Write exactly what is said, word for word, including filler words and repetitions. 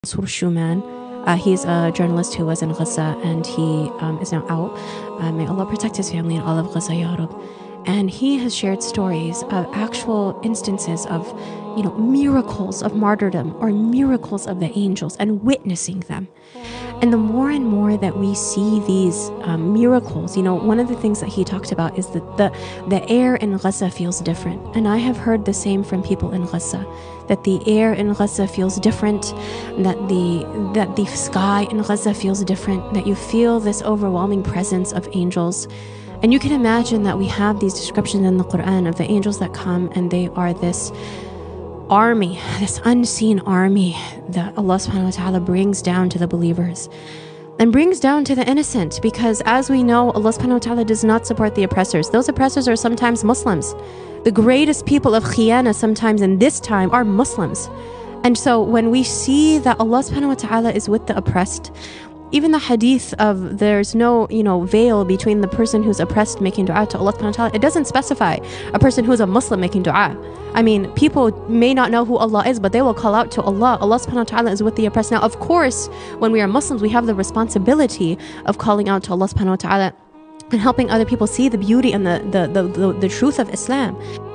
Mansour Shuman. Uh, he's a journalist who was in Gaza, and he um, is now out. Uh, may Allah protect his family and all of Gaza, Ya Rab. And he has shared stories of actual instances of, you know, miracles of martyrdom or miracles of the angels and witnessing them. And the more and more that we see these um, miracles, you know, one of the things that he talked about is that the, the air in Gaza feels different. And I have heard the same from people in Gaza, that the air in Gaza feels different, that the, that the sky in Gaza feels different, that you feel this overwhelming presence of angels. And you can imagine that we have these descriptions in the Quran of the angels that come, and they are this army, this unseen army that Allah subhanahu wa ta'ala brings down to the believers and brings down to the innocent, because as we know, Allah subhanahu wa ta'ala does not support the oppressors. Those oppressors are sometimes Muslims. The greatest people of khiyana sometimes in this time are Muslims. And so when we see that Allah subhanahu wa ta'ala is with the oppressed, even the hadith of there's no, you know, veil between the person who's oppressed making dua to Allah subhanahu wa ta'ala, it doesn't specify a person who's a Muslim making dua. I mean, people may not know who Allah is, but they will call out to Allah. Allah subhanahu wa ta'ala is with the oppressed. Now, of course, when we are Muslims, we have the responsibility of calling out to Allah subhanahu wa ta'ala and helping other people see the beauty and the, the, the, the, the truth of Islam.